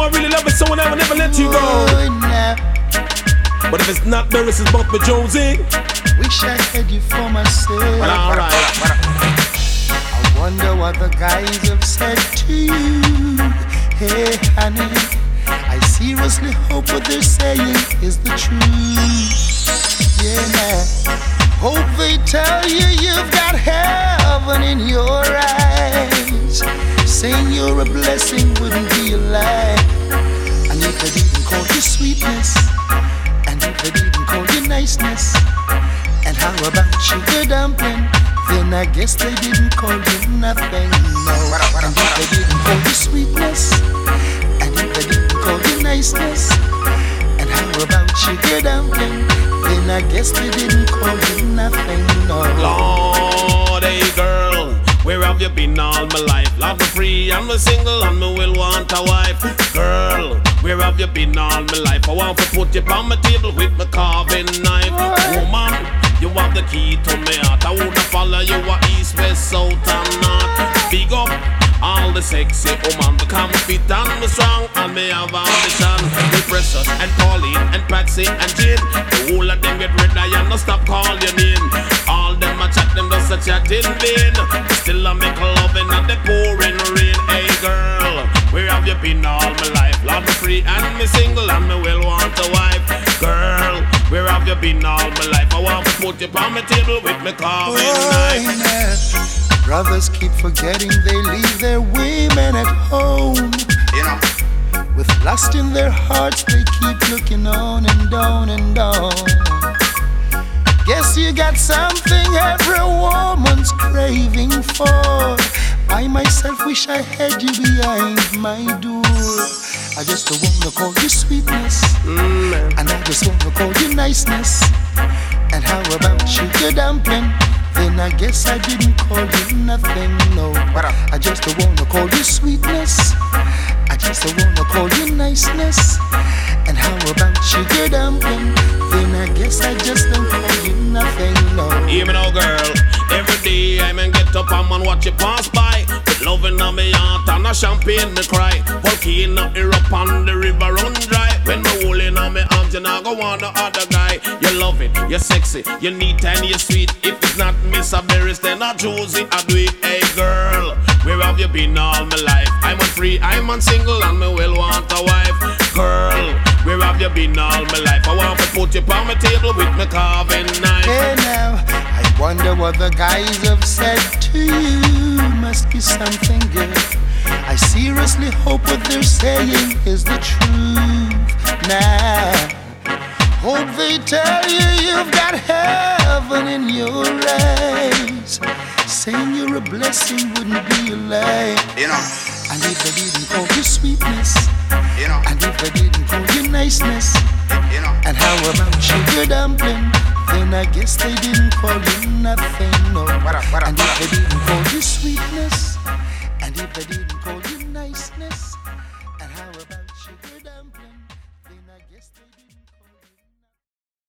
I really love it, so I will never let you go. But if it's not Barris, it's both with Josie. Wish I had you for myself. Well, alright. I wonder what the guys have said to you. Hey, honey, I seriously hope what they're saying is the truth. Yeah, hope they tell you you've got heaven in your eyes. Saying you're a blessing wouldn't be a lie. And if they didn't call you sweetness, and if they didn't call you niceness, and how about sugar dumpling, then I guess they didn't call you nothing, no. And if they didn't call you sweetness, and if they didn't call you niceness, and how about sugar dumpling, then I guess they didn't call you nothing, no. Lord, hey girl, where have you been all my life? Love me free, I'm a single and me will want a wife. Girl, where have you been all my life? I want to put you on my table with my carving knife. Woman, you have the key to my heart. I wanna follow you east, west, south and north. Big up all the sexy woman, become fit and me strong, and me have ambition. Me Precious and Pauline and Patsy and Jane, the whole of them get ready and no stop call your name. All them a chat, them just a chat in vain. Still I make loving and the pouring rain. Hey girl, where have you been all my life? Love me free and me single and me will want a wife. Girl, where have you been all my life? I want to put you on my table with me carving knife. Brothers keep forgetting they leave their women at home. You know, with lust in their hearts, they keep looking on and on and on. Guess you got something every woman's craving for. I myself wish I had you behind my door. I just don't wanna call you sweetness, and I just wanna call you niceness. And how about sugar dumpling? Then I guess I didn't call you nothing, no. I just don't wanna call you sweetness, I just don't wanna call you niceness. And how about sugar dumpling? Then I guess I just don't call you nothing, no. Hear me now, girl. Every day I man get up and watch you pass by. With loving on me heart and a champagne me cry. Volcano erupt on the river run dry. When me holding on me arms, you not go want no other guy. You love it, you're sexy, you're neat and you're sweet. If it's not Miss Barris, then I choose it, I do it. Hey girl, where have you been all my life? I'm on free, I'm on single and me will want a wife. Girl, where have you been all my life? I want to put you on my table with my carving knife. Hey now, I wonder what the guys have said to you. Must be something good. I seriously hope what they're saying is the truth. Now, hope they tell you you've got heaven in your eyes. Saying you're a blessing wouldn't be a lie. you know, And if they didn't call you sweetness, you know, and if they didn't call you niceness, you know. and how about sugar dumpling? Then I guess they didn't call you nothing, no. What up, And if they didn't call